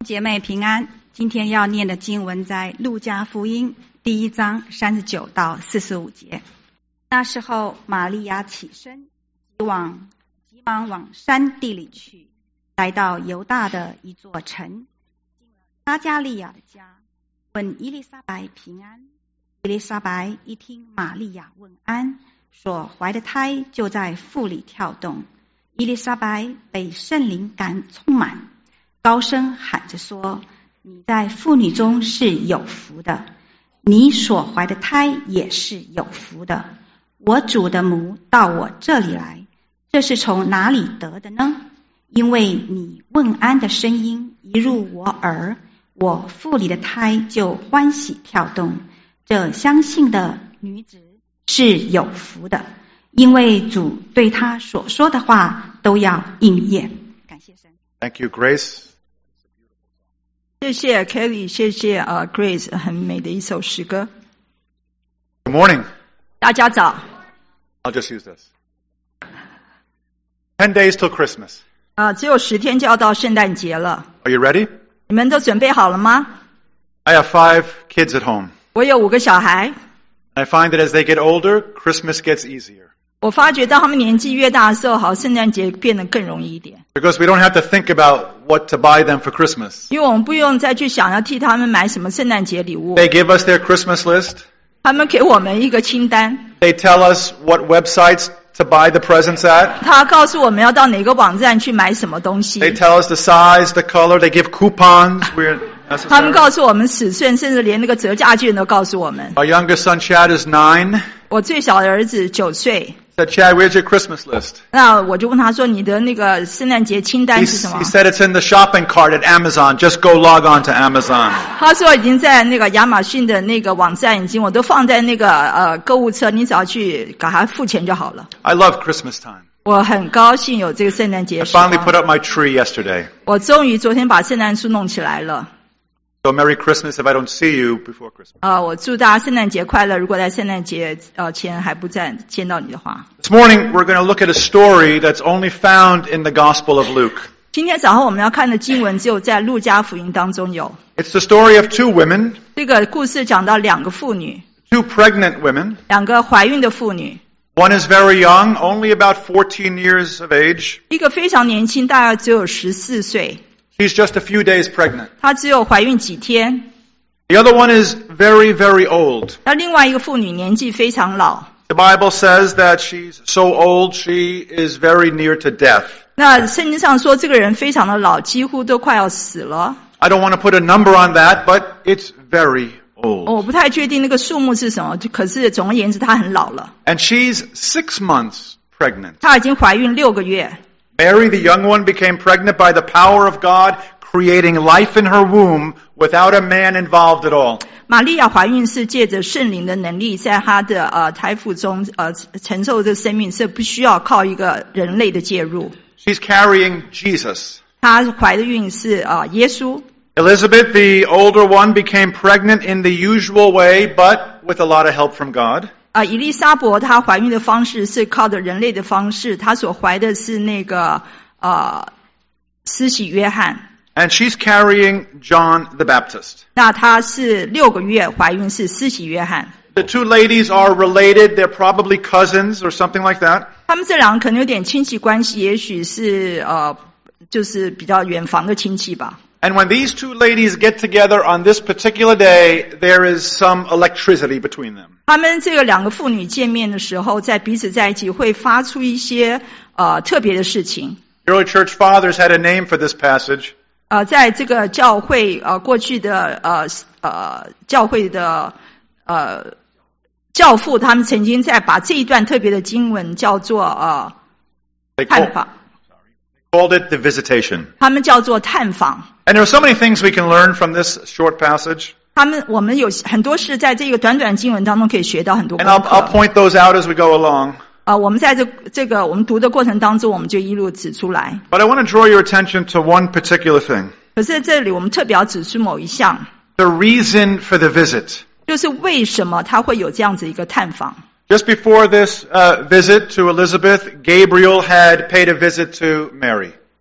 姐妹平安，今天要念的经文在路加福音第1章39到45节。那时候玛利亚起身，急忙往山地里去，来到犹大的一座城，进了撒加利亚的家，问伊丽莎白平安。伊丽莎白一听玛利亚问安，所怀的胎就在腹里跳动。伊丽莎白被圣灵感充满，高声喊着说：你在妇女中是有福的，你所怀的胎也是有福的。我主的母到我这里来，这是从哪里得的呢？因为你问安的声音一入我耳，我腹里的胎就欢喜跳动。这相信的女子是有福的，因为主对她所说的话都要应验。感谢神。 Thank you, Grace. 谢谢 Kelly， 谢谢Grace， 很美的一首诗歌。 Good morning. 大家早。 I'll just use this. 10 days till Christmas. 只有10天就要到圣诞节了。 Are you ready? 你们都准备好了吗？ I have 5 kids at home. 我有5个小孩。 I find that as they get older, Christmas gets easier. 我发觉当他们年纪越大的时候，好，圣诞节变得更容易一点。 Because we don't have to think about what to buy them for Christmas. 因为我们不用再去想要替他们买什么圣诞节礼物。 They give us their Christmas list. 他们给我们一个清单。 They tell us what websites to buy the presents at. 他告诉我们要到哪个网站去买什么东西。 They tell us the size, the color. They give coupons where 他们 necessary. 告诉我们尺寸，甚至连那个折价券都告诉我们。 Our youngest son, Chad, is 9. 我最小的儿子9岁。 Said, Chad, where's your Christmas list? 那我就问他说：“你的那个圣诞节清单是什么？” He said it's in the shopping cart at Amazon. Just go log on to Amazon. 他说已经在那个亚马逊的那个网站我都放在那个购物车，你只要去给他付钱就好了。 I love Christmas time. 我很高兴有这个圣诞节 I 时光。 finally put up my tree yesterday. 我终于昨天把圣诞树弄起来了。 So Merry Christmas if I don't see you before Christmas. 我祝大家圣诞节快乐。如果在圣诞节前还不再见到你的话。 This morning we're going to look at a story that's only found in the Gospel of Luke. 今天早上我们要看的经文只有在路加福音当中有。 It's the story of 2 women, 这个故事讲到2个妇女， 2 pregnant women. 2个怀孕的妇女。 One is very young, only about 14 years of age. 一个非常年轻，大概只有14岁。 She's just a few days pregnant. 她只有怀孕几天。 The other one is very, very old. 那另外一个妇女年纪非常老。 The Bible says that she's so old she is very near to death. 那圣经上说这个人非常的老，几乎都快要死了。 I don't want to put a number on that, but it's very old. 我不太确定那个数目是什么，可是总而言之她很老了。 And she's 6 months pregnant. 她已经怀孕6个月。 Mary, the young one, became pregnant by the power of God, creating life in her womb without a man involved at all. 玛利亚怀孕是借着圣灵的能力，在她的胎腹中承受这个生命，是不需要靠一个人类的介入。 She's carrying Jesus. 她怀的孕是耶稣。 Elizabeth, the older one, became pregnant in the usual way, but with a lot of help from God. 以利沙伯她怀孕的方式是靠着人类的方式，她所怀的是那个施洗约翰。 And she's carrying John the Baptist. 那她是6个月怀孕，是施洗约翰。 The 2 ladies are related. They're probably cousins or something like that. 他们这2个可能有点亲戚关系，也许是就是比较远房的亲戚吧。 And when these 2 ladies get together on this particular day, there is some electricity between them. 他们这个2个妇女见面的时候，在彼此在一起会发出一些特别的事情。 Early church fathers had a name for this passage. 在这个教会过去的教会的教父，他们曾经在把这一段特别的经文叫做探访。 Called it the visitation. 他们叫做探访。 And there are so many things we can learn from this short passage. 我们有很多事在这个短短经文当中可以学到很多功 And 课。 I'll point those out as we go along. 我们在这个我们读的过程当中，我们就一路指出来。 But I want to draw your attention to one particular thing. 可是这里我们特别要指出某一项， The reason for the visit. 就是为什么他会有这样子一个探访。 Just before this visit to Elizabeth, Gabriel had paid a visit to Mary.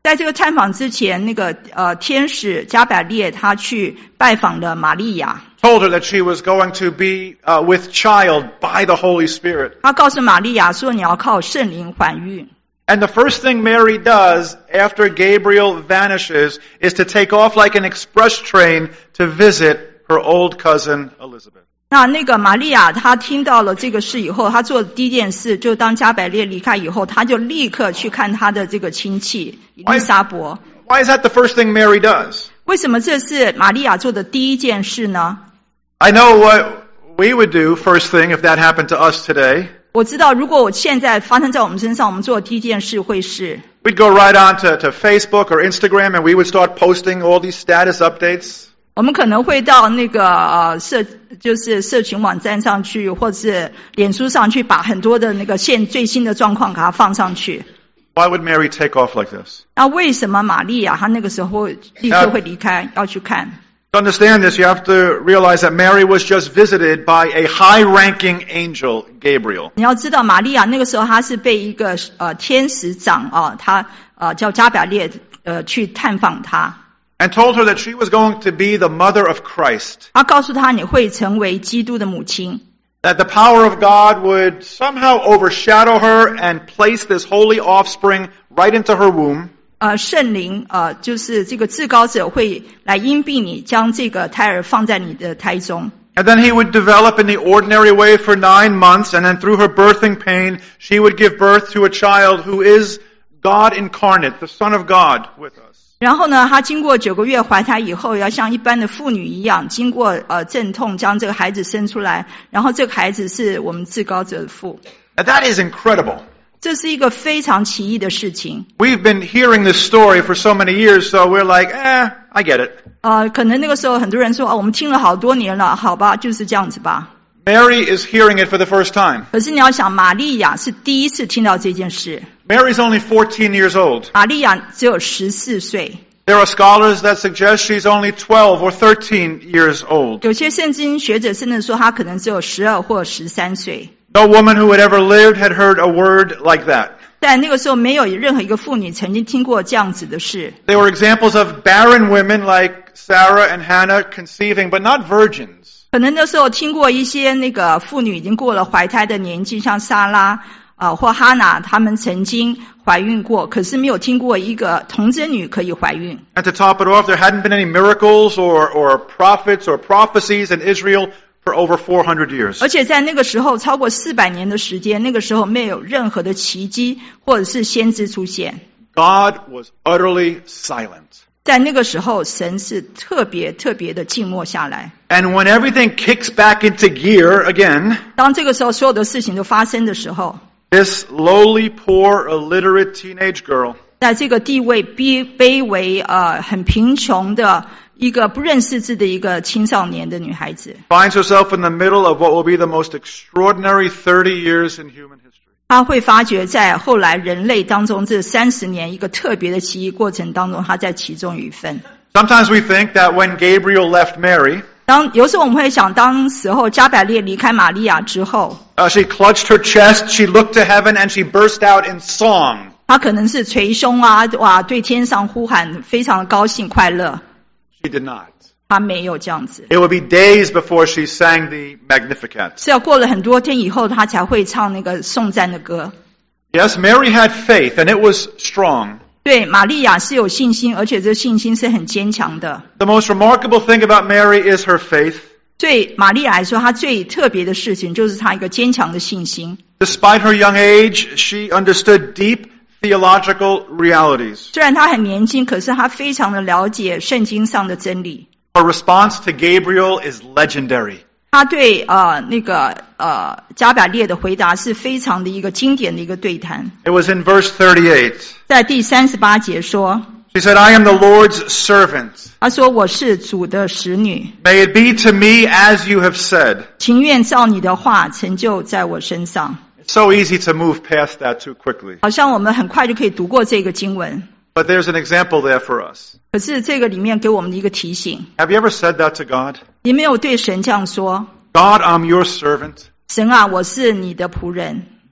在这个探访之前，那个天使加百列他去拜访了玛利亚， told her that she was going to be with child by the Holy Spirit. 他告诉玛利亚说你要靠圣灵怀孕。 And the first thing Mary does after Gabriel vanishes is to take off like an express train to visit her old cousin Elizabeth. 那个玛利亚她听到了这个事以后，她做的第一件事就当加百列离开以后，她就立刻去看她的这个亲戚以利沙伯。 Why is that the first thing Mary does? 为什么这是玛利亚做的第一件事呢？ I know what we would do first thing if that happened to us today. 我知道如果我现在发生在我们身上，我们做的第一件事会是 We'd go right on to Facebook or Instagram and we would start posting all these status updates. 我们可能会到那个社群网站上去，或者是脸书上去，把很多的那个最新的状况给它放上去。 Why would Mary take off like this? 那为什么玛利亚她那个时候立刻会离开，要去看？ To understand this, you have to realize that Mary was just visited by a high-ranking angel, Gabriel. 你要知道，玛利亚那个时候她是被一个天使长他叫加百列去探访她。 And told her that she was going to be the mother of Christ. 他告诉她你会成为基督的母亲。 That the power of God would somehow overshadow her and place this holy offspring right into her womb. 圣灵就是这个至高者会来荫庇你，将这个胎儿放在你的胎中。 And then he would develop in the ordinary way for 9 months, and then through her birthing pain, she would give birth to a child who is God incarnate, the Son of God with us. 然后呢，她经过9个月怀胎以后，要像一般的妇女一样，经过阵痛将这个孩子生出来，然后这个孩子是我们至高者的父。 Now that is incredible. 这是一个非常奇异的事情。 We've been hearing this story for so many years, so we're like, I get it. 可能那个时候很多人说，我们听了好多年了，好吧，就是这样子吧。 Mary is hearing it for the first time. 可是你要想，玛利亚是第一次听到这件事。 Mary's only 14 years old. 玛利亚只有14岁。 There are scholars that suggest she's only 12 or 13 years old. 有些圣经学者甚至说她可能只有12或13岁。 No woman who had ever lived had heard a word like that. 在那个时候，没有任何一个妇女曾经听过这样子的事。 There were examples of barren women like Sarah and Hannah conceiving, but not virgins. 可能那时候听过一些那个妇女已经过了怀胎的年纪，像莎拉或哈娜，她们曾经怀孕过，可是没有听过一个童贞女可以怀孕。 And to top it off, there hadn't been any miracles or prophets or prophecies in Israel for over 400 years. 而且在那个时候，超过400年的时间，那个时候没有任何的奇迹或者是先知出现。 God was utterly silent. 在那个时候，神是特别的静默下来。 And when everything kicks back into gear again, 当这个时候所有的事情都发生的时候， this lowly, poor, illiterate teenage girl 在这个地位卑微很贫穷的一个不认识字的一个青少年的女孩子， finds herself in the middle of what will be the most extraordinary 30 years in human history. 她会发觉在后来人类当中这30年一个特别的奇异过程当中，她在其中有一份。 Sometimes we think that when Gabriel left Mary, 有时候我们会想，当时候加百列离开玛利亚之后， she clutched her chest, she looked to heaven, and she burst out in song. 她可能是捶胸哇，对天上呼喊，非常的高兴快乐。 She did not. 她没有这样子， It would be days before she sang the Magnificat. 是要过了很多天以后，她才会唱那个颂赞的歌。 Yes, Mary had faith, and it was strong. 对，玛利亚是有信心，而且这信心是很坚强的。 The most remarkable thing about Mary is her faith. 对玛利亚来说，她最特别的事情就是她一个坚强的信心。 Despite her young age, she understood deep theological realities. 虽然她很年轻，可是她非常的了解圣经上的真理。 Her response to Gabriel is legendary. 她对加百列的回答是非常的一个经典的一个对谈。 It was in verse 38. 在第38节说， She said, I am the Lord's servant. 她说我是主的使女， May it be to me as you have said. 情愿照你的话成就在我身上。 It's so easy to move past that too quickly. 好像我们很快就可以读过这个经文， But there's an example there for us. 可是这个里面给我们的一个提醒， Have you ever said that to God? 你没有对神这样说， God, I'm your servant. 神啊，我是你的仆人，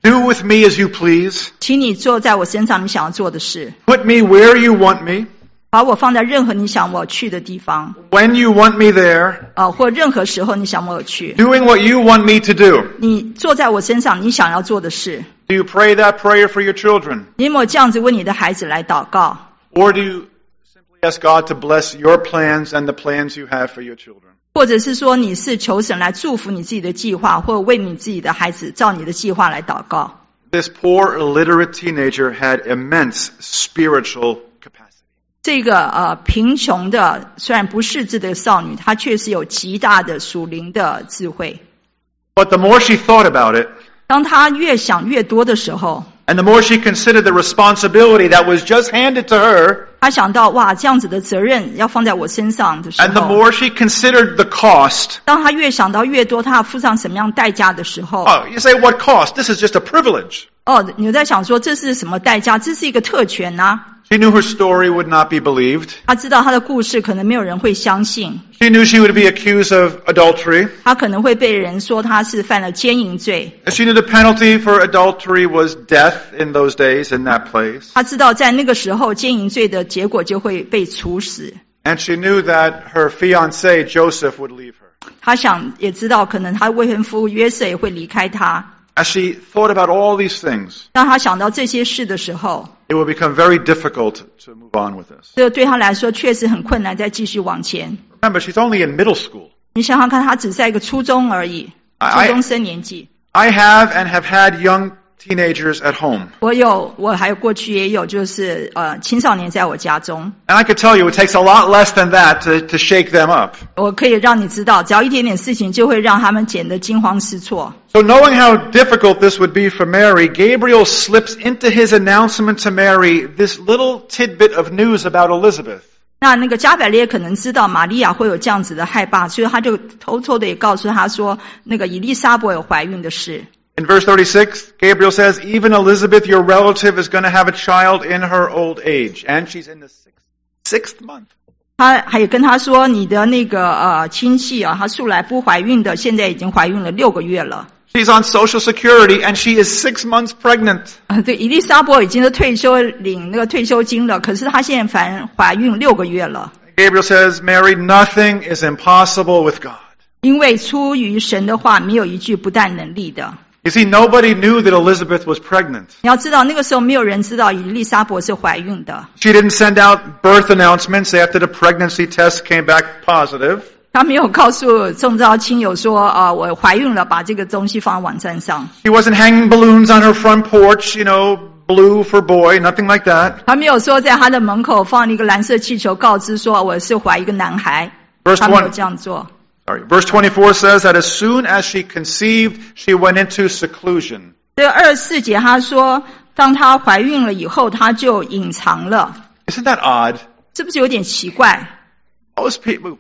Do with me as you please. 请你做在我身上你想要做的事， Put me where you want me, 把我放在任何你想我去的地方， when you want me there, 或任何时候你想我去。 doing what you want me to do. 你做在我身上你想要做的事， Do you pray that prayer for your children? 你有没有这样子为你的孩子来祷告？ Or do you simply ask God to bless your plans and the plans you have for your children? 或者是说你是求神来祝福你自己的计划，或为你自己的孩子照你的计划来祷告？ This poor illiterate teenager had immense spiritual capacity. 这个贫穷的虽然不识字的少女，她确实有极大的属灵的智慧。 But the more she thought about it, 当她越想越多的时候， and the more she considered the responsibility that was just handed to her, 她想到哇，这样子的责任要放在我身上的时 and the 候， more she considered the cost, 当她越想到越多，她要付上什么样代价的时候， you say, what cost? This is just a privilege. 你在想说这是什么代价？这是一个特权啊！ She knew her story would not be believed. 她知道她的故事可能没有人会相信， She knew she would be accused of adultery. 她可能会被人说她是犯了奸淫罪。 She knew the penalty for adultery was death in those days in that place. 她知道在那个时候奸淫罪的结果就会被处死。 And she knew that her fiancé, Joseph, would leave her. 她也知道可能她未婚夫约瑟也会离开她。 As she thought about all these things, 当她想到这些事的时候， it would become very difficult to move on with this. 这对她来说确实很困难再继续往前。 Remember, she's only in middle school. 你想想看，她只在一个初中而已，初中生年纪。 I have and have had young teenagers at home. 我还有过去也有，就是青少年在我家中。 And I could tell you it takes a lot less than that to shake them up. 我可以让你知道，只要一点点事情就会让他们减得惊慌失措。 So knowing how difficult this would be for Mary, Gabriel slips into his announcement to Mary this little tidbit of news about Elizabeth. 那个加百列可能知道玛利亚会有这样子的害怕，所以他就偷偷的也告诉他说，那个以利沙伯有怀孕的事。 In verse 36, Gabriel says, even Elizabeth, your relative, is going to have a child in her old age. And she's in the sixth month. 他还有跟他说，你的那个亲戚啊，她素来不怀孕的，现在已经怀孕了6个月了。 She's on Social Security and she is 6 months pregnant. 对，以利沙伯已经是退休领那个退休金了，可是她现在反而怀孕6个月了。 Gabriel says, Mary, nothing is impossible with God. 因为出于神的话，没有一句不带能力的。 You see, nobody knew that Elizabeth was pregnant. 你要知道，那个时候没有人知道以利沙伯是怀孕的。 She didn't send out birth announcements after the pregnancy test came back positive. 她没有告诉众召亲友说，我怀孕了，把这个东西放在网站上。 She wasn't hanging balloons on her front porch, blue for boy, nothing like that. 她没有说在她的门口放了一个蓝色气球，告知说我是怀一个男孩。 Verse 她没有 1. 这样做。 Verse 24 says that as soon as she conceived, she went into seclusion. 这 24节他说，当她怀孕了以后，她就隐藏了。 Isn't that odd? 是不是有点奇怪？ Most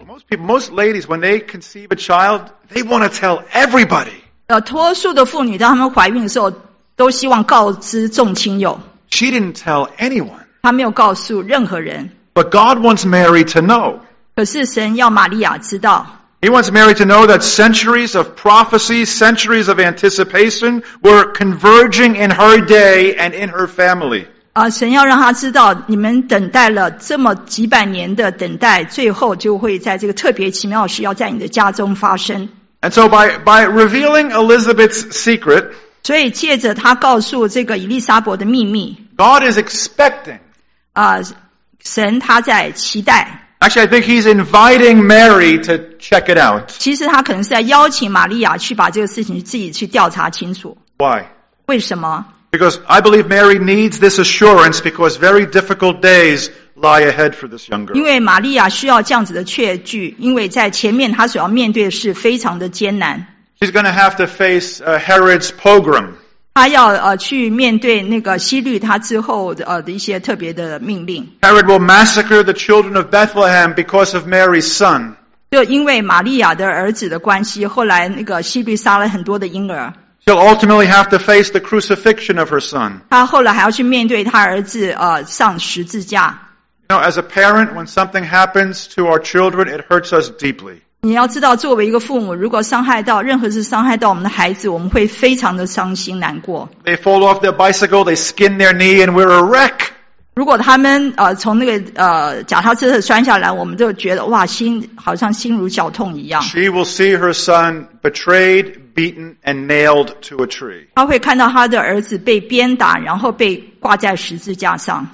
ladies, when they conceive a child, they want to tell everybody. 多数的妇女当她们怀孕的时候，都希望告知众亲友。 She didn't tell anyone. 她没有告诉任何人。 But God wants Mary to know. 可是神要玛利亚知道。 He wants Mary to know that centuries of prophecy, centuries of anticipation were converging in her day and in her family. 神要让她知道，你们等待了这么几百年的等待，最后就会在这个特别奇妙的事要在你的家中发生。 And so by revealing Elizabeth's secret, 所以借着他告诉这个以利沙伯的秘密， God is expecting. 神他在期待。 Actually, I think he's inviting Mary to check it out. 其实他可能是在邀请玛利亚去把这个事情自己去调查清楚。 Why? 为什么？ Because I believe Mary needs this assurance because very difficult days lie ahead for this young girl. 因为玛利亚需要这样子的确据，因为在前面她所要面对的事非常的艰难。 She's going to have to face Herod's pogrom. 她要去面对那个希律他之后的一些特别的命令。 Herod will massacre the children of Bethlehem because of Mary's son. 就因为玛利亚的儿子的关系，后来那个希律杀了很多的婴儿。 She'll ultimately have to face the crucifixion of her son. 她后来还要去面对她儿子上十字架。 As a parent, when something happens to our children, it hurts us deeply. 你要知道，作为一个父母，如果任何事伤害到我们的孩子，我们会非常的伤心难过。 They fall off their bicycle, they skin their knee, and we're a wreck. 如果他们从那个脚踏车摔下来，我们就觉得哇，好像心如绞痛一样。 She will see her son betrayed, beaten, and nailed to a tree. 他会看到他的儿子被鞭打，然后被挂在十字架上。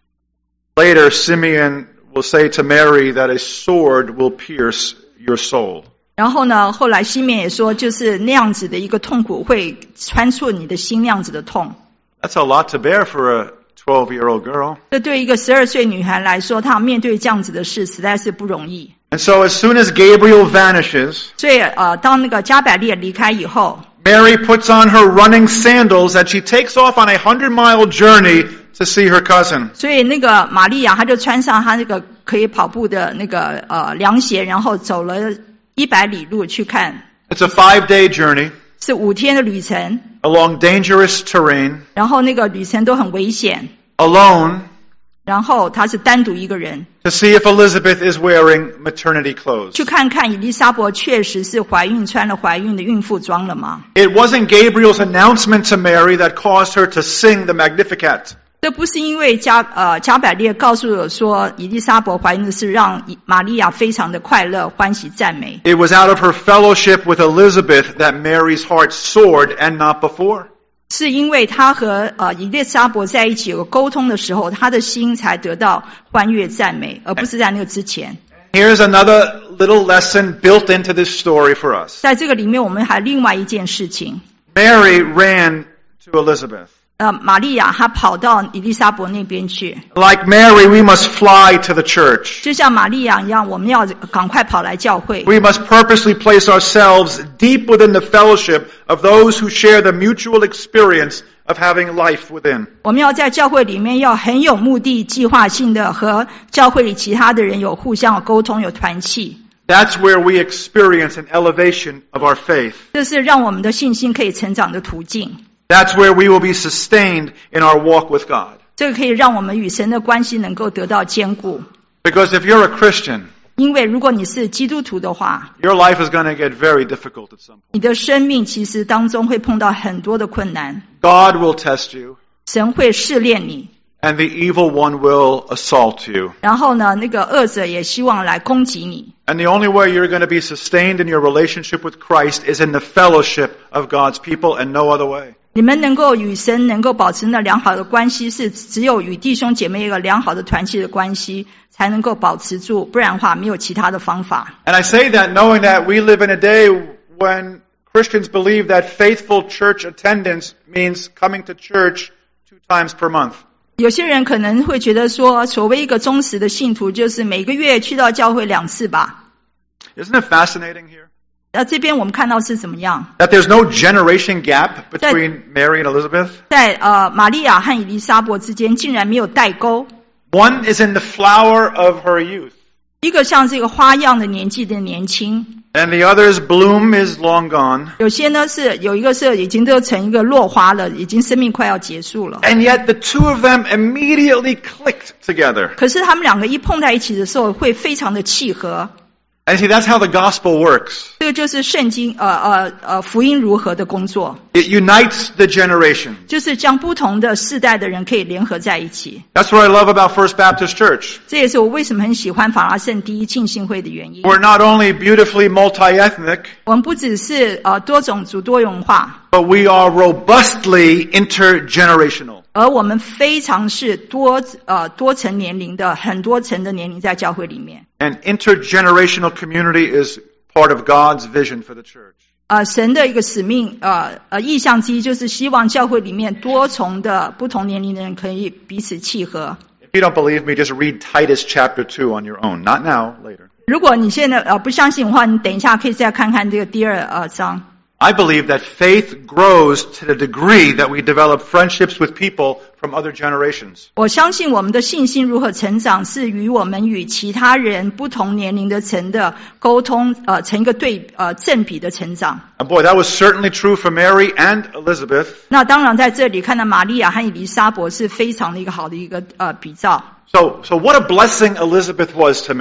Later, Simeon will say to Mary that a sword will pierce your soul. 然后呢，后来西面也说，就是那样子的一个痛苦会穿出你的心，那样子的痛。 That's a lot to bear for a 12-year-old girl. 这对一个12岁女孩来说，她面对这样子的事实在是不容易。 And so as soon as Gabriel vanishes, 所以当那个加百列离开以后， Mary puts on her running sandals and she takes off on a 100-mile journey to see her cousin. 所以那个玛利亚她就穿上她那个可以跑步的那个凉鞋，然后走了100里路去看。 It's a 5-day journey 是5天的旅程， along dangerous terrain, 然后那个旅程都很危险， alone, 然后她是单独一个人 to see if Elizabeth is wearing maternity clothes. 去看看以利沙伯确实是怀孕，穿了怀孕的孕妇装了吗？ It wasn't Gabriel's announcement to Mary that caused her to sing the Magnificat. 这不是因为加百列告诉我说以利沙伯怀孕的事让玛利亚非常的快乐欢喜赞美， It was out of her fellowship with Elizabeth that Mary's heart soared and not before. 是因为她和以利沙伯在一起有沟通的时候，她的心才得到欢悦赞美，而不是在那个之前。 Here's another little lesson built into this story for us. 在这个里面我们还另外一件事情， Mary ran to Elizabeth. 玛利亚她跑到以利沙伯那边去， Like Mary, we must fly to the church. 就像玛利亚一样，我们要赶快跑来教会。 We must purposely place ourselves deep within the fellowship of those who share the mutual experience of having life within. 我们要在教会里面要很有目的、计划性的和教会里其他的人有互相有沟通、有团契。 That's where we experience an elevation of our faith. 这是让我们的信心可以成长的途径。 That's where we will be sustained in our walk with God. 这个可以让我们与神的关系能够得到坚固。 Because if you're a Christian, 因为如果你是基督徒的话， your life is going to get very difficult at some point. 你的生命其实当中会碰到很多的困难， God will test you, 神会试炼你， and the evil one will assault you. 然后呢，那个恶者也希望来攻击你。 And the only way you're going to be sustained in your relationship with Christ is in the fellowship of God's people and no other way. 你们能够与神能够保持那良好的关系，是只有与弟兄姐妹一个良好的团契的关系才能够保持住，不然的话没有其他的方法。 And I say that knowing that we live in a day when Christians believe that faithful church attendance means coming to church 2 times per month. 有些人可能会觉得说，所谓一个忠实的信徒就是每个月去到教会2次吧。 Isn't it fascinating here? 这边我们看到是怎么样？ That there's no generation gap between Mary and Elizabeth? 在玛利亚和以利沙伯之间竟然没有代沟。 One is in the flower of her youth, 一个像这个花样的年纪的年轻， and the other's bloom is long gone. 有些呢有一个是已经都成一个落花了，已经生命快要结束了。 And yet the two of them immediately clicked together. 可是他们两个一碰在一起的时候，会非常的契合。 And see, that's how the gospel works. 这个就是圣经福音如何的工作， It unites the generation. 就是将不同的世代的人可以联合在一起。 That's what I love about First Baptist Church. 这也是我为什么很喜欢法拉盛第一浸信会的原因。 We're not only beautifully multi-ethnic, 我们不只是多种族多元化， but we are robustly intergenerational. 而我们非常是多层年龄的，很多层的年龄在教会里面。 And intergenerational community is part of God's vision for the church. 神的一个使命意向之一就是希望教会里面多重的不同年龄的人可以彼此契合。 If you don't believe me, just read Titus chapter 2 on your own. Not now, later. 如果你现在不相信的话，你等一下可以再看看这个第2章。 I believe that faith grows to the degree that we develop friendships with people from other generations. 我相信我们的信心如何成长，是与我们与其他人不同年龄的层的沟通成一个正比的成长。 And boy, that was certainly true for Mary and Elizabeth. 那当然在这里看到玛利亚和以利沙伯是非常的一个好的一个比照。 So what a blessing Elizabeth was to Mary.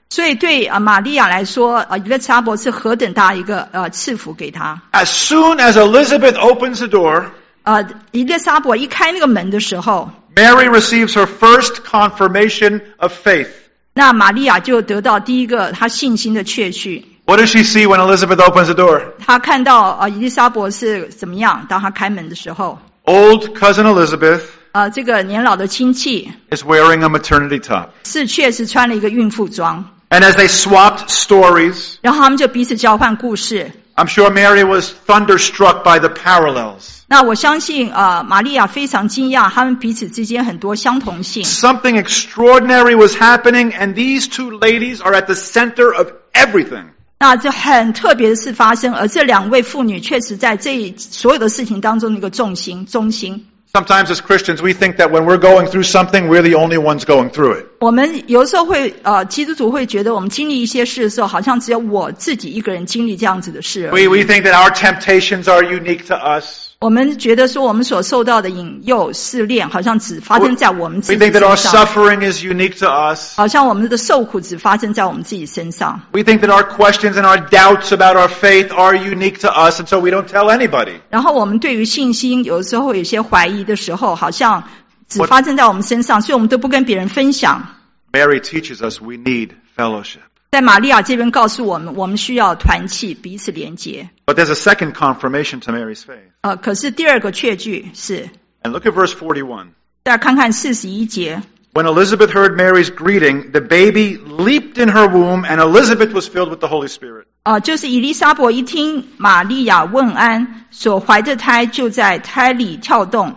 所以对玛利亚来说，以利沙伯是何等大一个赐福给她。 As soon as Elizabeth opens the door, 以利沙伯一开那个门的时候， Mary receives her first confirmation of faith. 那玛利亚就得到第一个她信心的确据。 What does she see when Elizabeth opens the door? 她看到以利沙伯是怎么样，当她开门的时候， Old cousin Elizabeth 这个年老的亲戚 is wearing a maternity top. 是确实穿了一个孕妇装， And as they swapped stories, 然后他们就彼此交换故事。 I'm sure Mary was thunderstruck by the parallels. 那我相信玛利亚非常惊讶，他们彼此之间很多相同性。 Something extraordinary was happening, and these two ladies are at the center of everything. 那这很特别的事发生，而这两位妇女确实在这所有的事情当中的一个中心。 Sometimes as Christians, we think that when we're going through something, we're the only ones going through it. 我们有时候会基督徒会觉得我们经历一些事的时候，好像只有我自己一个人经历这样子的事而已。 We think that our temptations are unique to us. 我们觉得说我们所受到的引诱试炼好像只发生在我们自 We 己 think that our 身上， suffering is unique to us. 好像我们的受苦只发生在我们自己身上。 We think that our questions and our doubts about our faith are unique to us, and so we don't tell anybody. 然后我们对于信心有时候有些怀疑的时候，好像只发生在我们身上，所以我们都不跟别人分享。 Mary teaches us we need fellowship. 在玛利亚这边告诉我们，我们需要团契，彼此连结。 But there's a second confirmation to Mary's faith. 可是第二个确据是， And look at verse 41. 大家看看41节。 When Elizabeth heard Mary's greeting, the baby leaped in her womb, and Elizabeth was filled with the Holy Spirit. 就是以利沙伯一听玛利亚问安，所怀的胎就在胎里跳动。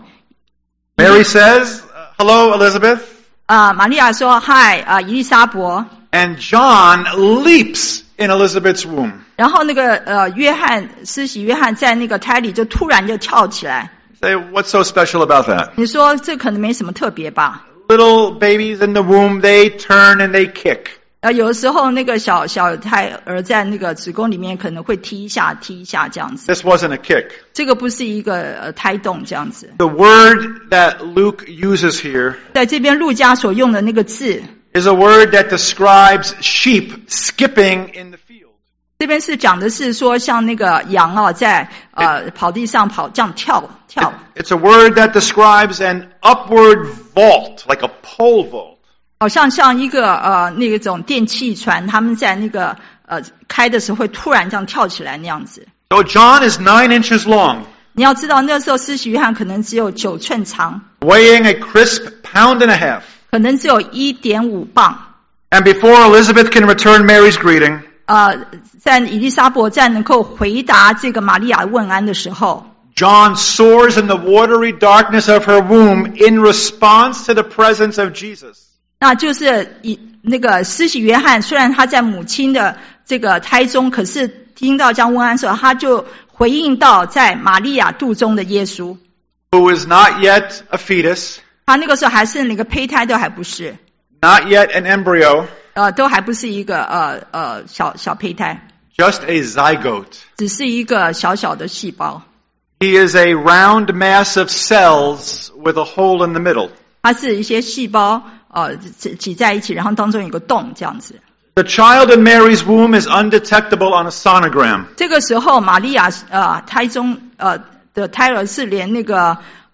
Mary says, hello, Elizabeth. 玛利亚说：“嗨，以利沙伯。” And John leaps in Elizabeth's womb. 然后那个施洗约翰在那个胎里就突然就跳起来。 Say, what's so special about that? 你说这可能没什么特别吧？ Little babies in the womb, they turn and they kick. 有的时候那个小胎儿在那个子宫里面可能会踢一下这样子。 This wasn't a kick. 这个不是一个胎动这样子。 The word that Luke uses here 在这边路加所用的那个字 is a word that describes sheep skipping in the field. 这边是讲的是说像那个羊在跑地上跑这样跳。 It's a word that describes an upward vault, like a pole vault. 好像一个那种电气船，他们在那个开的时候会突然这样跳起来那样子。 So John is 9 inches long, 你要知道那时候施洗约翰可能只有9寸长， weighing a crisp pound and a half. 可能只有1.5磅。 And before Elizabeth can return Mary's greeting, 在以利沙伯在能够回答这个玛利亚问安的时候， John soars in the watery darkness of her womb in response to the presence of Jesus. 那就是那个施洗约翰，虽然他在母亲的这个胎中，可是听到这样问安的时候，他就回应到在玛利亚肚中的耶稣， Who is not yet a fetus, 他那个时候还是那个胚胎，都还不是， not yet an embryo, 都还不是一个小胚胎， just a zygote. 只是一个小小的细胞。 He is a round mass of cells with a hole in the middle. 它是一些细胞挤在一起，然后当中有个洞这样子。 The child in Mary's womb is undetectable on a sonogram. 这个时候，玛利亚胎中的胎儿是连那个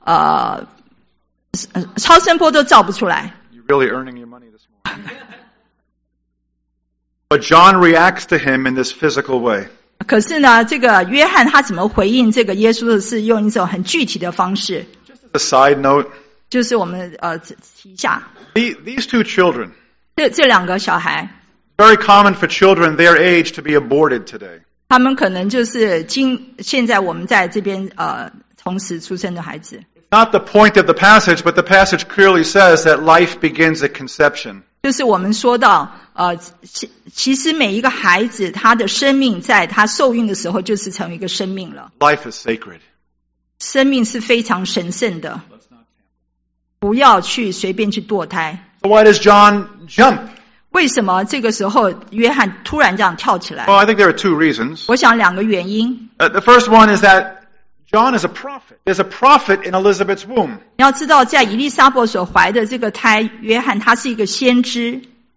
超声波都照不出来。 You're really earning your money this morning. But John reacts to him in this physical way. 可是呢，这个约翰他怎么回应这个耶稣的事，用一种很具体的方式。 Just as a side note, 就是我们提一下， these two children, 这两个小孩， very common for children their age to be aborted today. 他们可能就是现在我们在这边同时出生的孩子。 Not the point of the passage, but the passage clearly says that life begins at conception. 就是我们说到其实每一个孩子他的生命在他受孕的时候就是成为一个生命了。 Life is sacred. 生命是非常神圣的，不要去随便去堕胎。 So why does John jump? 为什么这个时候约翰突然这样跳起来？ Well, I think there are two reasons. 我想两个原因。 The first one is that John is a prophet. There's a prophet in Elizabeth's womb. 你要知道，在以利沙伯所怀的这个胎，约翰他是一个先知。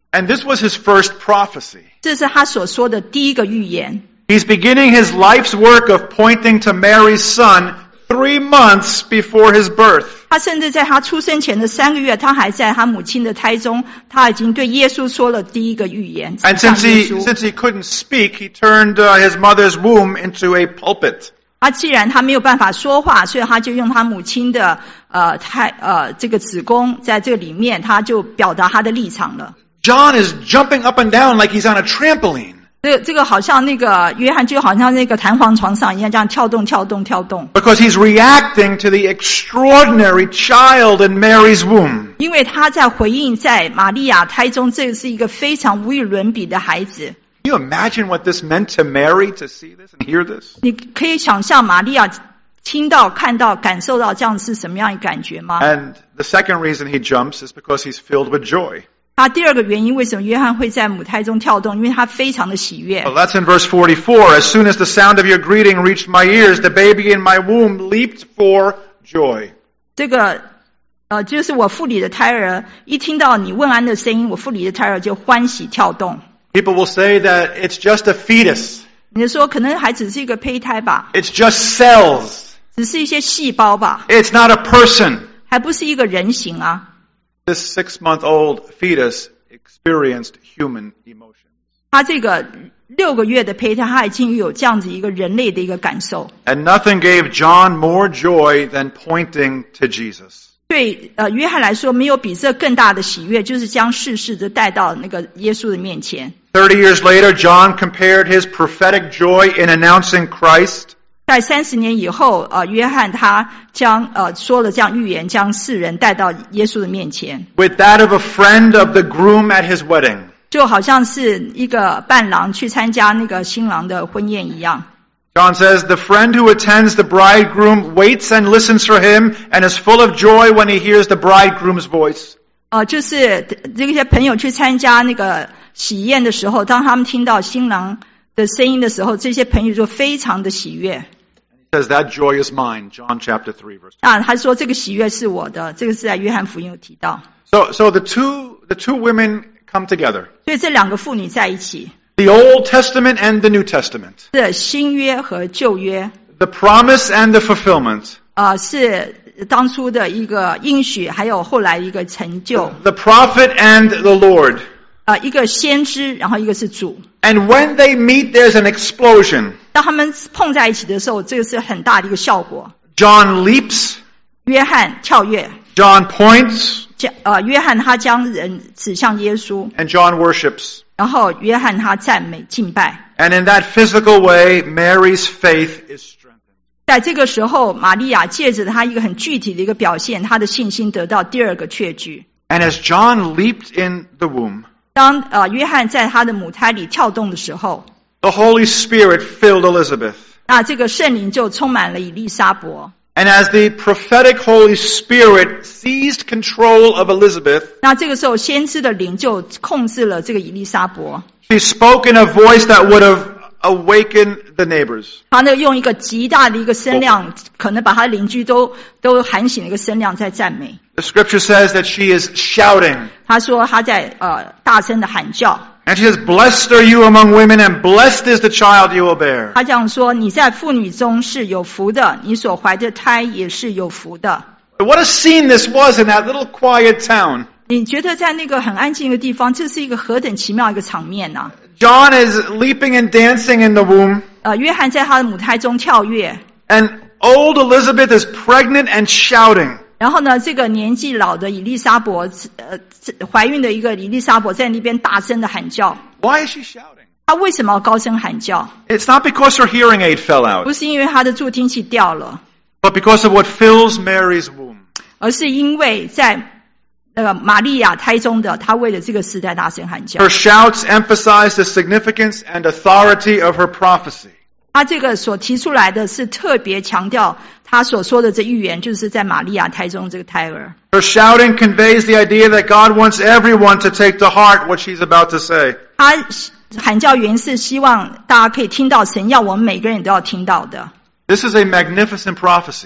And this was his first prophecy. 这是他所说的第一个预言。 He's beginning his life's work of pointing to Mary's son 3 months before his birth. 他甚至在他出生前的3个月，他还在他母亲的胎中，他已经对耶稣说了第一个预言。 And since he couldn't speak, he turned his mother's womb into a pulpit. 他既然他没有办法说话，所以他就用他母亲的这个子宫在这个里面，他就表达他的立场了。 John is jumping up and down like he's on a trampoline. 这个好像那个约翰就好像那个弹簧床上一样，这样跳动。 Because he's reacting to the extraordinary child in Mary's womb. 因为他在回应在玛利亚胎中，这是一个非常无与伦比的孩子。 Can you imagine what this meant to Mary to see this and hear this? 你可以想象玛利亚听到、看到、感受到这样是什么样的感觉吗？ And the second reason he jumps is because he's filled with joy. 他第二个原因，为什么约翰会在母胎中跳动？因为他非常的喜悦。 Well, that's in verse 44. As soon as the sound of your greeting reached my ears, the baby in my womb leaped for joy. 这个就是我腹里的胎儿，一听到你问安的声音，我腹里的胎儿就欢喜跳动。 People will say that it's just a fetus. 你就说可能还只是一个胚胎吧， It's just cells. 只是一些细胞吧， It's not a person. 还不是一个人形啊。 This 6-month-old fetus experienced human emotion. 他这个6个月的胚胎，他已经有这样子一个人类的一个感受。 And nothing gave John more joy than pointing to Jesus. 对约翰来说，没有比这更大的喜悦，就是将世事都带到那个耶稣的面前。 30 years later, John compared his prophetic joy in announcing Christ. 在30年以后，约翰他将说了这样预言，将世人带到耶稣的面前， with that of a friend of the groom at his wedding. 就好像是一个伴郎去参加那个新郎的婚宴一样。 John says, the friend who attends the bridegroom waits and listens for him and is full of joy when he hears the bridegroom's voice. 就是这些朋友去参加那个喜宴的时候，当他们听到新郎的声音的时候，这些朋友就非常的喜悦。 He says, that joy is mine, John chapter 3, verse 2. 他说这个喜悦是我的，这个是在约翰福音有提到。 So the two women come together. 所以这2个妇女在一起， The Old Testament and the New Testament. 是新约和旧约， The promise and the fulfillment. 是当初的一个应许，还有后来一个成就。 The prophet and the Lord. 一个先知，然后一个是主。 And when they meet, there's an explosion. 当他们碰在一起的时候，这个是很大的一个效果。 John leaps. 约翰跳跃， John points. 约翰他将人指向耶稣， And John worships. 然后约翰他赞美敬拜。 And in that physical way, Mary's faith is strengthened. 在这个时候，玛利亚借着他一个很具体的一个表现，他的信心得到第2个确据。 And as John leaped in the womb, 当约翰在他的母胎里跳动的时候， the Holy Spirit filled Elizabeth. 那这个圣灵就充满了以利沙伯。 And as the prophetic Holy Spirit seized control of Elizabeth, 那这个时候，先知的灵就控制了这个以利沙伯。 she spoke in a voice that would have awakened the neighbors. 他呢用一个极大的一个声量，可能把他的邻居都喊醒了一个声量，在赞美。 The scripture says that she is shouting. 他说他在大声的喊叫。 And she says, blessed are you among women, and blessed is the child you will bear. 他这样说：你在妇女中是有福的，你所怀的胎也是有福的。 What a scene this was in that little quiet town. 你觉得在那个很安静的地方，这是一个何等奇妙一个场面啊！ John is leaping and dancing in the womb. 约翰在他的母胎中跳跃， And old Elizabeth is pregnant and shouting. 然后呢，这个年纪老的以利沙伯，怀孕的一个以利沙伯在那边大声的喊叫。 Why is she shouting? 她为什么要高声喊叫？ It's not because her hearing aid fell out, 不是因为她的助听器掉了， but because of what fills Mary's womb. 而是因为在玛利亚胎中的她为了这个时代大声喊叫。 Her shouts emphasize the significance and authority of her prophecy. 她这个所提出来的是特别强调她所说的这预言，就是在玛利亚胎中这个胎儿。 Her shouting conveys the idea that God wants everyone to take to heart what she's about to say. 她喊叫原是希望大家可以听到神要我们每个人都要听到的。 This is a magnificent prophecy.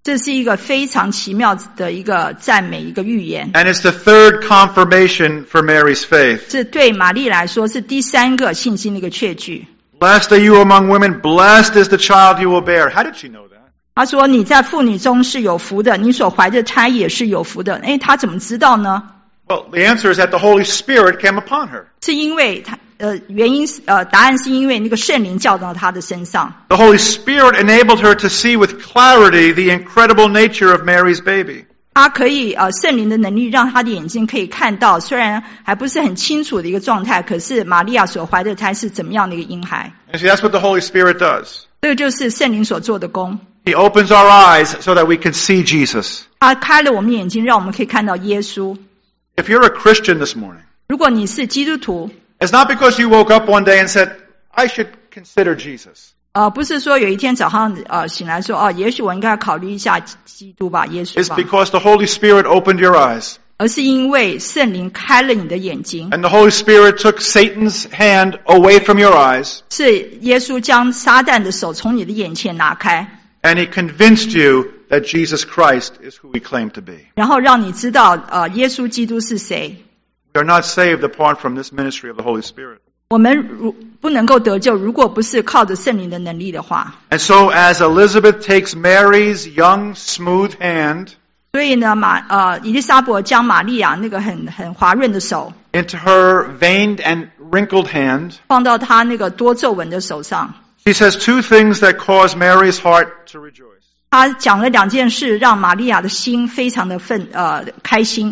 这是一个非常奇妙的一个赞美，一个预言。 And it's the third confirmation for Mary's faith. 这对玛丽来说是第三个信心的一个确据。 Blessed are you among women, blessed is the child you will bear. How did she know that? 他说你在妇女中是有福的，你所怀的胎也是有福的。他怎么知道呢？ Well, the answer is that the Holy Spirit came upon her. 是因为答案是因为那个圣灵降到他的身上。 The Holy Spirit enabled her to see with clarity the incredible nature of Mary's baby. 他可以圣灵的能力让他的眼睛可以看到，虽然还不是很清楚的一个状态，可是玛利亚所怀的胎是怎么样的一个婴孩。 And see, that's what the Holy Spirit does. 这个就是圣灵所做的工。 He opens our eyes so that we can see Jesus. 他开了我们眼睛，让我们可以看到耶稣。 If you're a Christian this morning, 如果你是基督徒， it's not because you woke up one day and said, I should consider Jesus. 不是说有一天早上醒来说也许我应该考虑一下基督吧，耶稣 It's 吧， because the Holy Spirit opened your eyes. 而是因为圣灵开了你的眼睛， And the Holy Spirit took Satan's hand away from your eyes. 是耶稣将撒旦的手从你的眼前拿开， And he convinced you that Jesus Christ is who he claimed to be. 然后让你知道耶稣基督是谁。 We are not saved apart from this ministry of the Holy Spirit. 我们不能够得救，如果不是靠着圣灵的能力的话。 And so as Elizabeth takes Mary's young, smooth hand 所以呢，伊丽莎伯将玛利亚那个很滑润的手 into her veined and wrinkled hand, 放到她那个多皱纹的手上， she says two things that cause Mary's heart to rejoice. 她讲了两件事，让玛利亚的心非常的开心。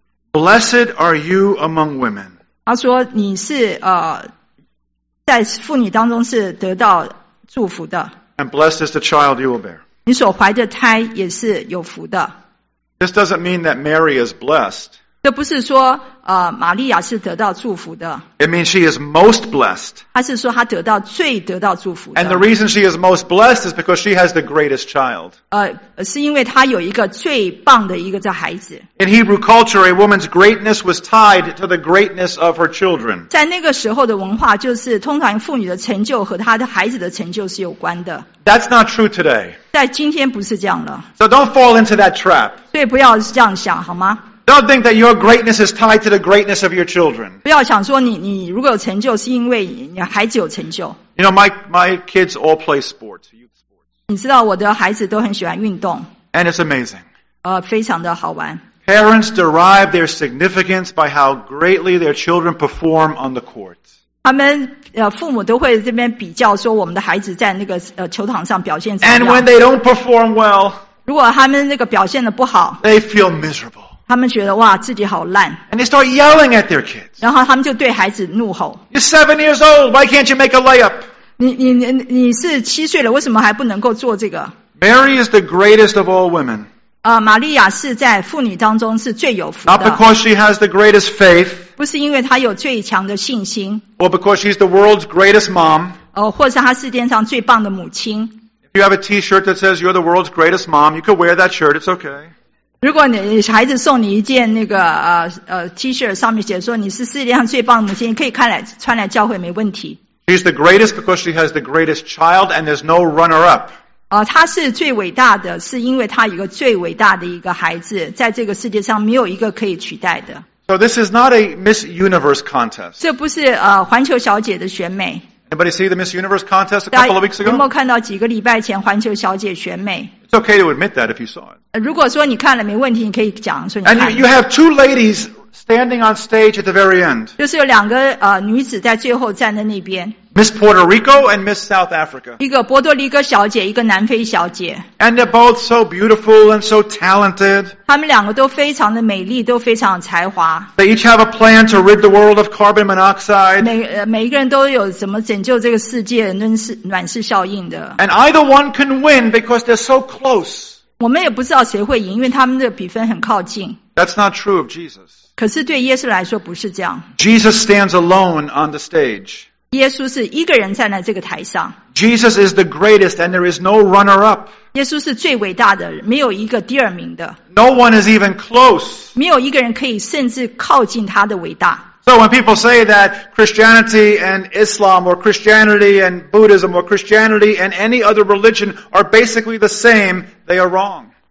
Blessed are you among women. 她说你是在妇女当中是得到祝福的， And blessed is the child you will bear. 你所怀的胎也是有福的。 This doesn't mean that Mary is blessed. 这不是说玛利亚是得到祝福的， It means she is most blessed. 她是说她得到祝福的。 And the reason she is most blessed is because she has the greatest child. 是因为她有一个最棒的一个孩子。 In Hebrew culture, a woman's greatness was tied to the greatness of her children. 在那个时候的文化，就是通常妇女的成就和她的孩子的成就是有关的。 That's not true today. 在今天不是这样了， So don't fall into that trap. 所以不要这样想，好吗？ Don't think that your greatness is tied to the greatness of your children. 不要想说你如果有成就是因为你孩子有成就。 You know, my kids all play sports, youth sports. 你知道我的孩子都很喜欢运动， And it's amazing. 非常的好玩。 Parents derive their significance by how greatly their children perform on the court. 他们父母都会这边比较说我们的孩子在那个球场上表现怎么 And 样。 when they don't perform well, 如果他们那个表现的不好， they feel miserable. 他们觉得哇自己好烂， And they start yelling at their kids. 然后他们就对孩子怒吼。 You're 7 years old. Why can't you make a layup? 你是7岁了，为什么还不能够做这个？ Mary is the greatest of all women. 玛利亚是在妇女当中是最有福 Not 的， because she has the greatest faith 不是因为她有最强的信心， or because she's the world's greatest mom. 或者是她世界上最棒的母亲。 If you have a t-shirt that says you're the world's greatest mom, you could wear that shirt. It's okay. 如果你孩子送你一件那个T 恤，上面写说你是世界上最棒的母亲，你可以穿来教会没问题。 She's the greatest because she has the greatest child and there's no runner-up. 她是最伟大的，是因为她有一个最伟大的一个孩子，在这个世界上没有一个可以取代的。 So this is not a Miss Universe contest. 这不是环球小姐的选美。 Anybody see the Miss Universe contest a 大 couple 家 of weeks 有没有 ago? 看到几个礼拜前环球小姐选美？ It's okay to admit that if you saw it. 如果说你看了没问题，你可以讲说你看 And 了。 you have two ladies standing on stage at the very end. 就是有两个女子在最后站在那边， Miss Puerto Rico and Miss South Africa. 一个波多黎各小姐，一个南非小姐。 And they're both so beautiful and so talented. 她们两个都非常的美丽，都非常有才华。 They each have a plan to rid the world of carbon monoxide. 每一个人都有怎么拯救这个世界暖室效应的。 And either one can win because they're so close. 我们也不知道谁会赢，因为他们的比分很靠近。 That's not true of Jesus. 可是对耶稣来说不是这样， Jesus stands alone on the stage. 耶稣是一个人站在这个台上， Jesus is the greatest and there is no runner-up. 耶稣是最伟大的，没有一个第二名的， No one is even close. 没有一个人可以甚至靠近他的伟大。 So when people say that Christianity and Islam or Christianity and Buddhism or Christianity and any other religion are basically the same, they are wrong.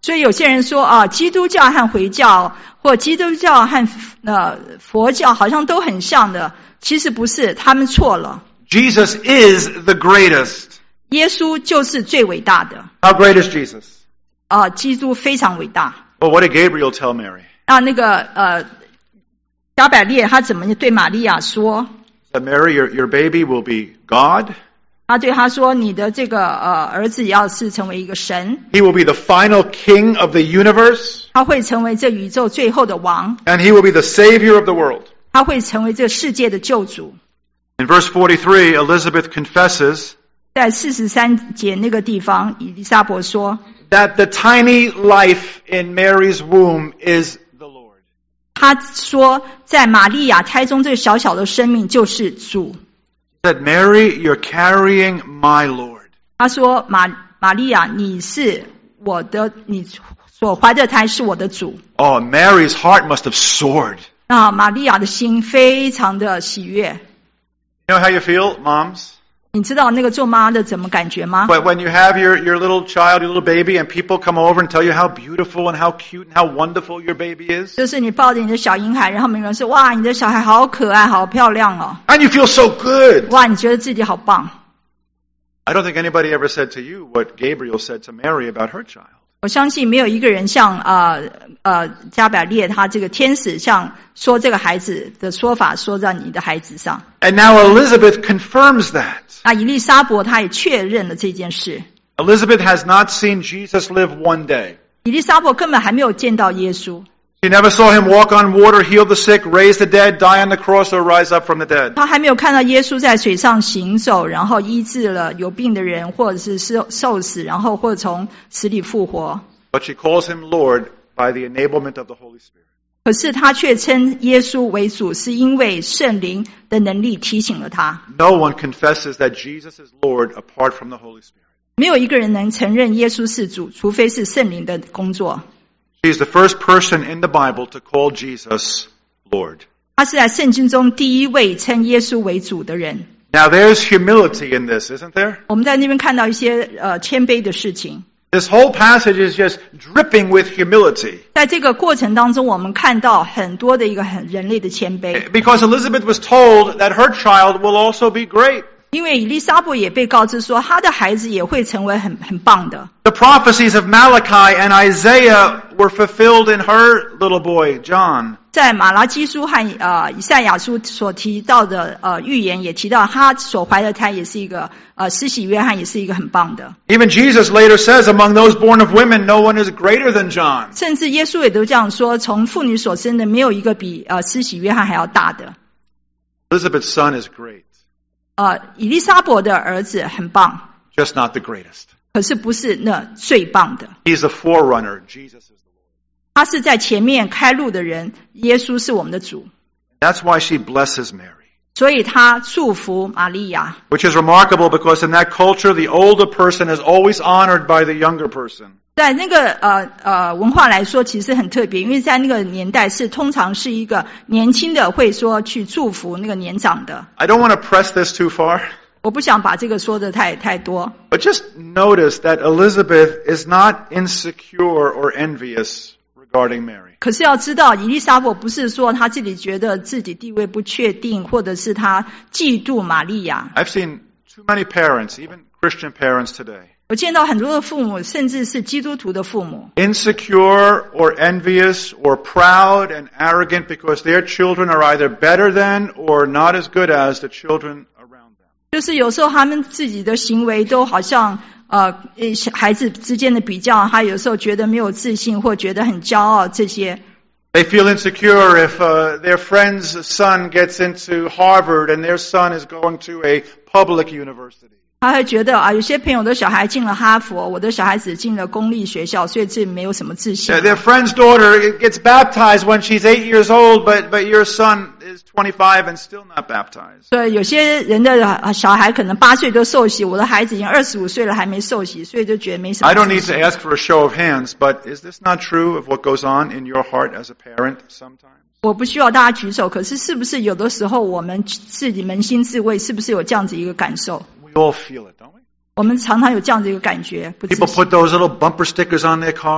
所以有些人说啊，基督教和回教或基督教和佛教好像都很像的，其实不是，他们错了。 Jesus is the greatest. 耶稣就是最伟大的。 How great is Jesus? 基督非常伟大。 Well, what did Gabriel tell Mary? 那个加百列他怎么对玛利亚说？ That Mary, your baby will be God. 他对他说，你的这个儿子要是成为一个神， He will be the final king of the universe. 他会成为这宇宙最后的王， And he will be the savior of the world. 他会成为这世界的救主。 In verse 43, Elizabeth confesses 在43节那个地方，以利沙伯说， that the tiny life in Mary's womb is the Lord. 他说在玛利亚胎中这个小小的生命就是主。 That Mary, you're carrying my Lord. 他说玛利亚，你是我的，你所怀的胎是我的主。 Oh, Mary's heart must have soared. 那玛利亚的心非常的喜悦。 You know how you feel, moms? 你知道那个做妈的怎么感觉吗？ But when you have your little child, your little baby, and people come over and tell you how beautiful and how cute and how wonderful your baby is. 就是你抱着你的小婴孩，然后每个人说，哇，你的小孩好可爱，好漂亮哦。 And you feel so good. 哇，你觉得自己好棒。 I don't think anybody ever said to you what Gabriel said to Mary about her child. 我相信没有一个人像加百列他这个天使像说这个孩子的说法说在你的孩子上。 And now Elizabeth confirms that. 那以利沙伯他也确认了这件事。 Elizabeth has not seen Jesus live one day. 以利沙伯根本还没有见到耶稣， She never saw him walk on water, heal the sick, raise the dead, die on the cross, or rise up from the dead. 他还没有看到耶稣在水上行走，然后医治了有病的人，或者是受死，然后或者从死里复活。 But she calls him Lord by the enablement of the Holy Spirit. 可是他却称耶稣为主，是因为圣灵的能力提醒了他。 No one confesses that Jesus is Lord apart from the Holy Spirit. 没有一个人能承认耶稣是主，除非是圣灵的工作。 She is the first person in the Bible to call Jesus Lord. 他是在圣经中第一位称耶稣为主的人。 Now there's humility in this, isn't there? 我们在那边看到一些谦卑的事情。 This whole passage is just dripping with humility. 在这个过程当中，我们看到很多的一个很人类的谦卑。 Because Elizabeth was told that her child will also be great. 因为以利沙伯也被告知说，他的孩子也会成为很棒的。 The prophecies of Malachi and Isaiah were fulfilled in her little boy, John. 在马拉基书和以赛亚书所提到的预言也提到，他所怀的胎也是一个施洗约翰也是一个很棒的。 Even Jesus later says, among those born of women, no one is greater than John. 甚至耶稣也都这样说，从妇女所生的没有一个比施洗约翰还要大的。 Elizabeth's son is great, 以利沙伯的儿子很棒， just not the greatest. 可是不是那最棒的。 He's the forerunner. Jesus is the Lord. 他是在前面开路的人，耶稣是我们的主， That's why she blesses Mary. 所以他祝福玛利亚。 Which is remarkable because in that culture, the older person is always honored by the younger person. 在那个文化来说，其实很特别，因为在那个年代通常是一个年轻的会说去祝福那个年长的。 I don't want to press this too far, 我不想把这个说的太多， but just notice that Elizabeth is not insecure or envious regarding Mary. 可是要知道，以利沙伯不是说他自己觉得自己地位不确定，或者是他嫉妒玛利亚。 I've seen too many parents, even Christian parents today, 我见到很多的父母，甚至是基督徒的父母， insecure or envious or proud and arrogant because their children are either better than or not as good as the children around them. 就是有时候他们自己的行为都好像孩子之间的比较，他有时候觉得没有自信，或觉得很骄傲这些。 They feel insecure if their friend's son gets into Harvard and their son is going to a public university. 他会觉得有些朋友的小孩进了哈佛，我的小孩子进了公立学校，所以这没有什么自信。 Their friend's daughter gets baptized when she's 8 years old, but your son is 25 and still not baptized. 所以有些人的小孩可能8岁都受洗，我的孩子已经25岁了还没受洗，所以就觉得没什么 I 自 don't 信。 need to ask for a show of hands, but is this not true of what goes on in your heart as a parent sometimes? 我不需要大家举手，可是是不是有的时候我们自己扪心自问，是不是有这样子一个感受？ We all feel it, don't we? 我们常常有这样的一个感觉，不自 People 信 put those little bumper stickers on their car.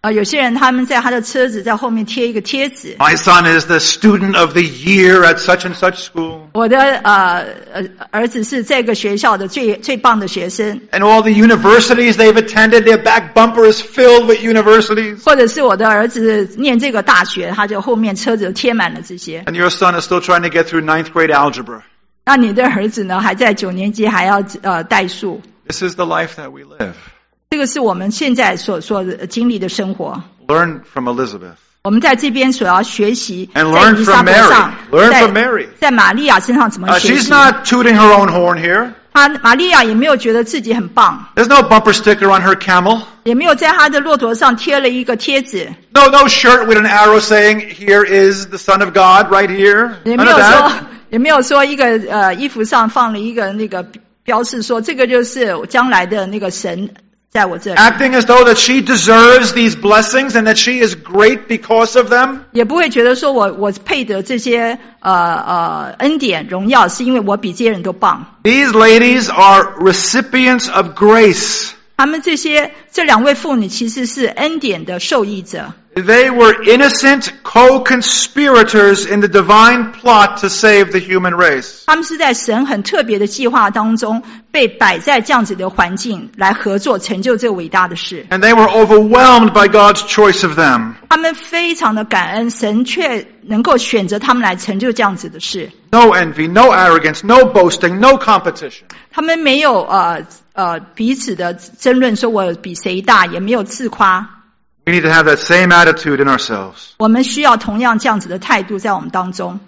有些人他们在他的车子在后面贴一个贴纸。 My son is the student of the year at such and such school. 我的儿子是这个学校的最棒的学生。 And all the universities they've attended, their back bumper is filled with universities. 或者是我的儿子念这个大学，他就后面车子贴满了这些。 And your son is still trying to get through 9th grade algebra. 那你的儿子呢，还在9年级还要代数。 This is the life that we live. 这个是我们现在所经历的生活。 Learn from Elizabeth. 我们在这边所要学习， And 在 learn 以撒 from 伯 Mary. 上， Learn from Mary. 在玛利亚身上怎么学 She's 习。 not tooting her own horn here. 玛利亚也没有觉得自己很棒， There's no bumper sticker on her camel. 也没有在她的骆驼上贴了一个贴纸， No shirt with an arrow saying, "Here is the Son of God," right here. 也 None 没 of 有 that. 说也没有说一个衣服上放了一个那个标示说这个就是将来的那个神在我这里， Acting as though that she deserves these blessings and that she is great because of them. 也不会觉得说我配得这些恩典荣耀，是因为我比这些人都棒。 These ladies are recipients of grace. 他们这两位妇女其实是恩典的受益者， They were innocent co-conspirators in the divine plot to save the human race. 他们是在神很特别的计划当中被摆在这样子的环境来合作成就这个伟大的事。 And they were overwhelmed by God's choice of them. 他们非常的感恩，神却能够选择他们来成就这样子的事。 No envy, no arrogance, no boasting, no competition. 他们没有彼此的争论，说我比谁大，也没有自夸。 We need to have that same attitude in ourselves. 我们需要同样这样子的态度在我们当中。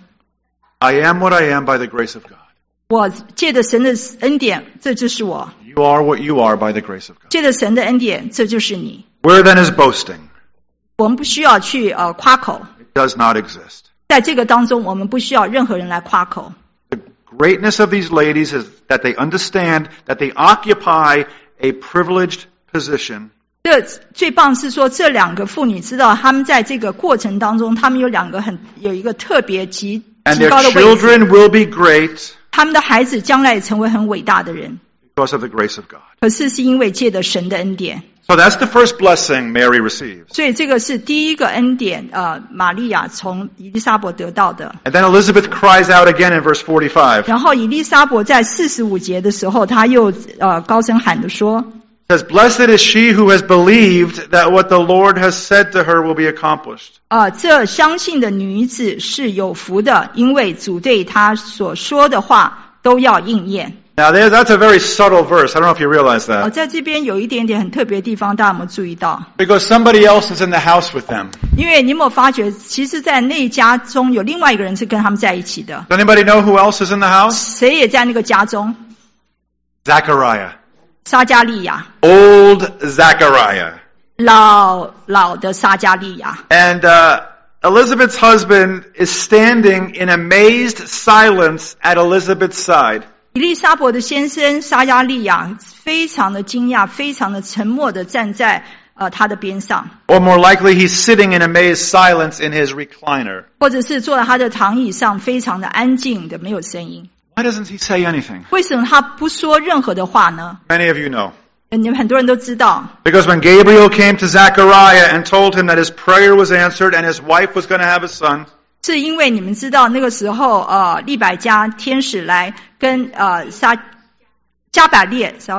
I am what I am by the grace of God. 我借着神的恩典，这就是我； You are what you are by the grace of God. 借着神的恩典，这就是你。 Where then is boasting? 我们不需要去夸口， It does not exist. 在这个当中，我们不需要任何人来夸口。 The greatness of these ladies is that they understand that they occupy a privileged position. 这最棒是说，这两个妇女知道，她们在这个过程当中，她们有一个特别极 And their 高的位置。 children will be great 他们的孩子将来也成为很伟大的人， because of the grace of God. 可是是因为借着神的恩典。 So that's the first blessing Mary receives. 所以这个是第一个恩典，玛利亚从以利沙伯得到的。 And then Elizabeth cries out again in verse 45. 然后以利沙伯在45节的时候，他又高声喊着说。 It says, "Blessed is she who has believed that what the Lord has said to her will be accomplished." 这相信的女子是有福的，因为主对她所说的话都要应验。 Now that's a very subtle verse. I don't know if you realize that. 在这边有一点点很特别的地方，大家有没有注意到？ Because somebody else is in the house with them. 因为你有没有发觉，其实在那一家中有另外一个人是跟他们在一起的。 Does anybody know who else is in the house? 谁也在那个家中？ Zechariah. 撒迦利亚， Old Zechariah. 老的撒迦利亚。 And Elizabeth's husband is standing in amazed silence at Elizabeth's side. 以利沙伯的先生撒迦利亚非常的惊讶，非常的沉默的站在他的边上， Or more likely, he's sitting in amazed silence in his recliner. 或者是坐在他的躺椅上，非常的安静的没有声音。 Why doesn't he say anything? 为什么他不说任何的话呢？ Many of you know. 你们很多人都知道， Because when Gabriel came to Zechariah and told him that his prayer was answered and his wife was going to have a son, 是因为你们知道那个时候利百加天使来跟加百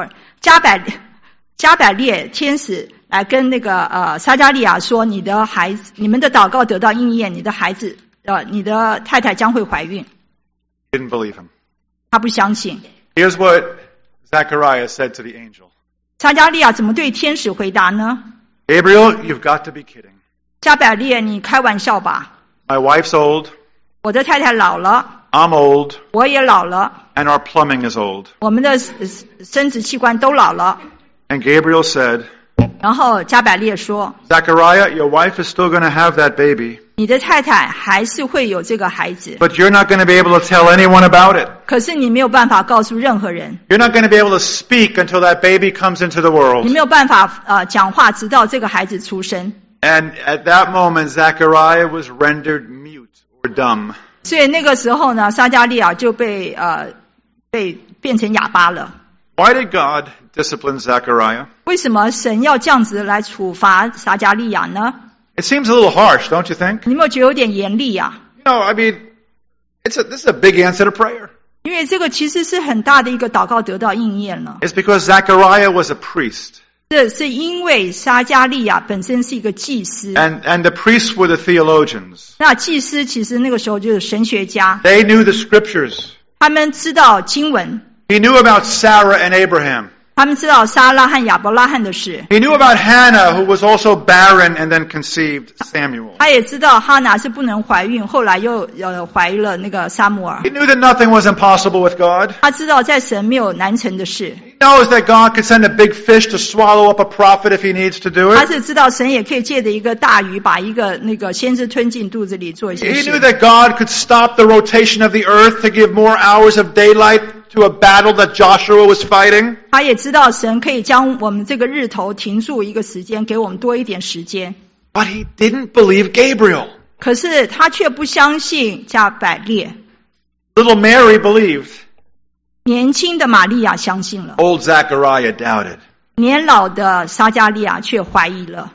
列天使来跟那个撒迦利亚说，你们的祷告得到应验，你的孩子你的太太将会怀孕。 didn't believe him. 他不相信。 Here's what Zechariah said to the angel. 撒迦利亚怎么对天使回答呢？ Gabriel, you've got to be kidding. 加百列，你开玩笑吧？ My wife's old, 我的太太老了， I'm old, 我也老了， and our plumbing is old. 我们的生殖器官都老了。 And Gabriel said, 然后加百列说， Zechariah, your wife is still going to have that baby, 你的太太还是会有这个孩子， but you're not going to be able to tell anyone about it. 可是你没有办法告诉任何人， You're not going to be able to speak until that baby comes into the 你 world. 没有办法讲话，直到这个孩子出生。 And at that moment, Zechariah was rendered mute or dumb. 所以那个时候呢，撒迦利亚就被变成哑巴了。 Why did God discipline Zechariah? 为什么神要这样子来处罚撒迦利亚呢？ It seems a little harsh, don't you think? 你有没有觉得有点严厉啊？ I mean, this is a big answer to prayer. 因为这个其实是很大的一个祷告得到应验了。 It's because Zechariah was a priest. 这是因为撒迦利亚本身是一个祭司， And the priests were the theologians. 那祭司其实那个时候就是神学家， They knew the scriptures. 他们知道经文， He knew about Sarah and Abraham. 他们知道撒拉和亚伯拉罕的事， He knew about Hannah, who was also barren and then conceived Samuel. 他也知道哈拿是不能怀孕，后来又怀了那个撒母耳。 He knew that nothing was impossible with God. 他知道在神没有难成的事， He knows that God could send a big fish to swallow up a prophet if he needs to do 他 it. 是知道神也可以借着一个大鱼把一个那个先知吞进肚子里做一些 He knew 事。 that God could stop the rotation of the earth to give more hours of daylight to a battle that Joshua was fighting. 他也知道神可以将我们这个日头停住一个时间，给我们多一点时间。 But he didn't believe Gabriel. 可是他却不相信加百列。 Little Mary believed. 年轻的玛利亚相信了， Old Zechariah doubted. 年老的撒迦利亚却怀疑了。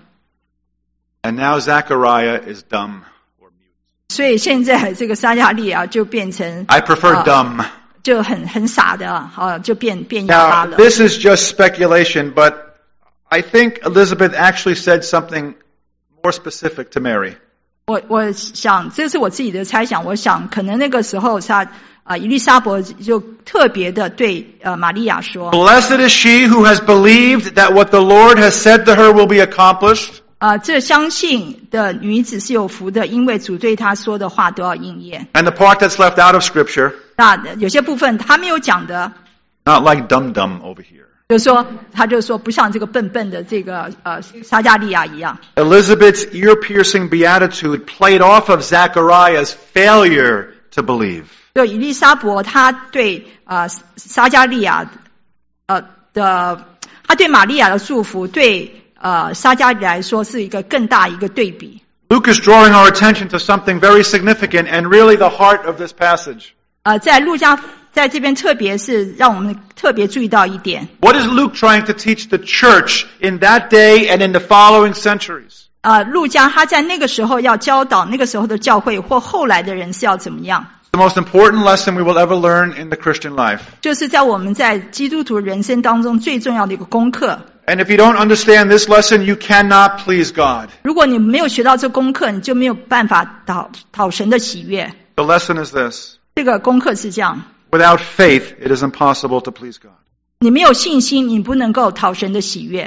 And now Zechariah is dumb or mute. 所以现在这个撒迦利亚就变成 I prefer dumb. 就很傻的就变哑巴 Now, 了。 this is just speculation, but I think Elizabeth actually said something more specific to Mary. 我想这是我自己的猜想，我想可能那个时候伊丽莎白就特别的对玛利亚说 Blessed is she who has believed that what the Lord has said to her will be accomplished. 这相信的女子是有福的，因为主对她说的话都要应验。 And the part that's left out of Scripture, 那有些部分他没有讲的， not like dumb over here. 他就说不像这个笨笨的这个撒迦利亚一样。 Elizabeth's ear-piercing beatitude played off of Zechariah's failure to believe. 就伊丽莎白她对撒迦利亚她对玛利亚的祝福，对撒迦利亚来说是一个更大一个对比。 Luke is drawing our attention to something very significant and really the heart of this passage. 在路加在这边特别是让我们特别注意到一点。 What is Luke trying to teach the church in that day and in the following centuries? 路加他在那个时候要教导那个时候的教会或后来的人是要怎么样， The most important lesson we will ever learn in the Christian life. 就是在我们在基督徒人生当中最重要的一个功课。 And if you don't understand this lesson, you cannot please God. 如果你没有学到这功课，你就没有办法讨神的喜悦。 The lesson is this. 这个功课是这样， Without faith, it is impossible to please God. 你没有信心，你不能够讨神的喜悦。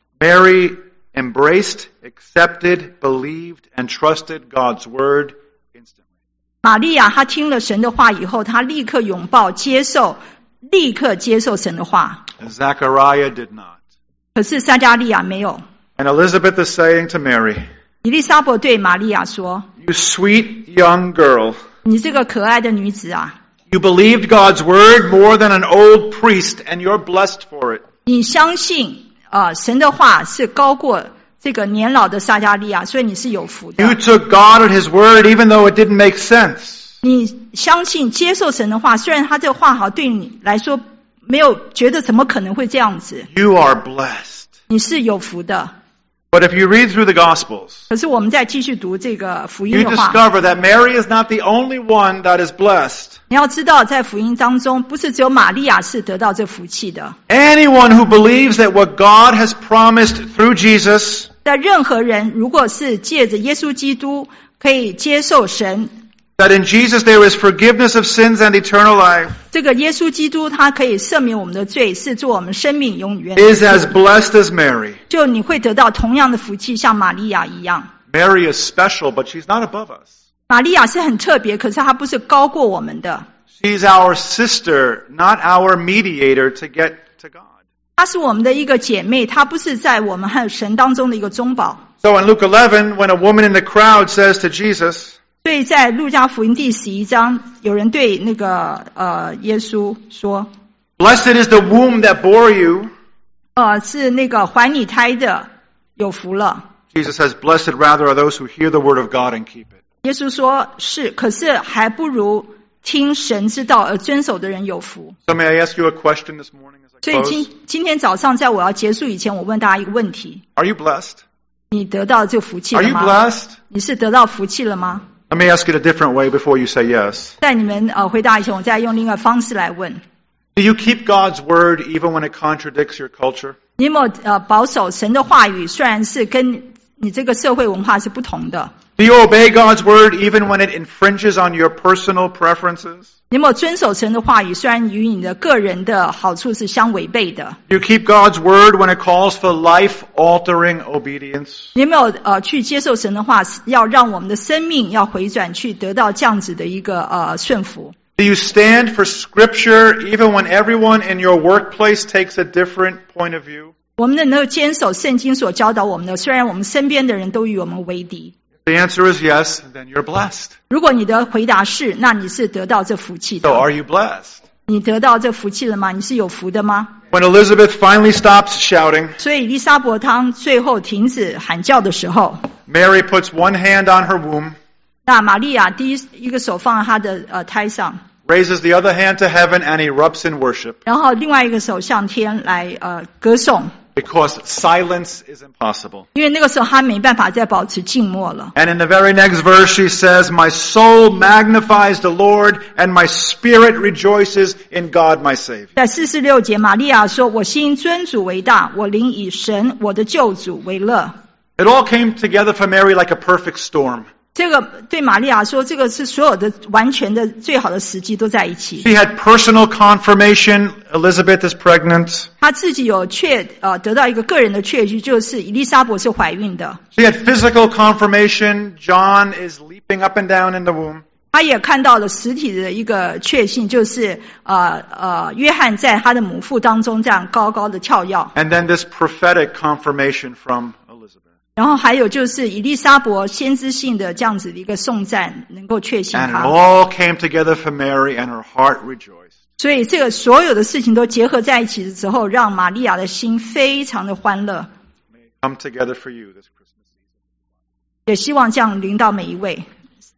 Mary embraced, accepted, believed, and trusted God's word instantly. 玛利亚她听了神的话以后，她立刻拥抱接受，立刻接受神的话。 And Zechariah did not. 可是撒迦利亚没有。 And Elizabeth is saying to Mary, 伊丽莎白对玛利亚说 You sweet young girl, 你这个可爱的女子啊， you believed God's word more than an old priest, and you're blessed for it. 你相信神的话是高过这个年老的撒迦利亚，所以你是有福 You 的。 took God at his word even though it didn't make sense. 你相信接受神的话，虽然他这个话好对你来说没有觉得怎么可能会这样子， You are blessed. 你是有福的。 But if you read through the Gospels, 可是我们再继续读这个福音 you 的话， discover that Mary is not the only one that is blessed. 你要知道在福音当中不是只有玛利亚是得到这福气的， Anyone who believes that what God has promised through Jesus 在任何人如果是借着耶稣基督可以接受神， that in Jesus there is forgiveness of sins and eternal life, 这个耶稣基督他可以赦免我们的罪，是做我们生命永远， is as blessed as Mary. 就你会得到同样的福气，像玛利亚一样。 Mary is special, but she's not above us. 玛利亚是很特别，可是她不是高过我们的， She's our sister, not our mediator to get to God. 她是我们的一个姐妹，她不是在我们和神当中的一个中保。 So in Luke 11, when a woman in the crowd says to Jesus, 所以在路加福音第11章，有人对那个耶稣说， Blessed is the womb that bore you, 是那个怀你胎的有福了。 Jesus says, Blessed rather are those who hear the word of God and keep it. 耶稣说是，可是还不如听神之道而遵守的人有福。 So may I ask you a question this morning? As I 所以今天早上在我要结束以前，我问大家一个问题： Are you blessed? 你得到这个福气了 Are you 吗？ blessed? 你是得到福气了吗？ Let me ask it a different way before you say yes. 在你们回答以前，我再用另外方式来问： Do you keep God's word even when it contradicts your culture? 你有没有保守神的话语？虽然是跟你这个社会文化是不同的。 Do you obey God's word even when it infringes on your personal preferences? 你有没有遵守神的话语？虽然与你的个人的好处是相违背的。 Do you keep God's word when it calls for life-altering obedience? 你有没有去接受神的话，要让我们的生命要回转，去得到这样子的一个顺服？ Do you stand for Scripture even when everyone in your workplace takes a different point of view? 我们能够坚守圣经所教导我们的，虽然我们身边的人都与我们为敌。 The answer is yes, then you're blessed. 如果你的回答是，那你是得到这福气 So 的。 are you blessed? 你得到这福气了吗？你是有福的吗？ When Elizabeth finally stops shouting, 所以以利沙伯她最后停止喊叫的时候， Mary puts one hand on her womb, 那玛利亚第一个手放在她的胎上， raises the other hand to heaven, and erupts in worship. 然后另外一个手向天来歌颂， Because silence is impossible. 因为那个时候她没办法再保持静默了。 And in the very next verse she says, My soul magnifies the Lord, and my spirit rejoices in God my Savior. 在46节，玛利亚说：“我心尊主为大，我灵以神我的救主为乐。” It all came together for Mary like a perfect storm. 这个对玛利亚说，这个是所有的完全的最好的时机都在一起。 She had personal confirmation Elizabeth is pregnant. 她自己有得到一个个人的确据，就是以利沙伯是怀孕的。 She had physical confirmation John is leaping up and down in the womb. 她也看到了实体的一个确信，就是约翰在他的母腹当中这样高高的跳跃。 And then this prophetic confirmation from Elizabeth. 然后还有就是以利沙伯先知性的这样子的一个颂赞，能够确信 And it 他。 all came together for Mary, and her heart rejoiced. 所以这个所有的事情都结合在一起的时候，让玛利亚的心非常的欢乐， May it come together for you this Christmas season. 也希望这样临到每一位。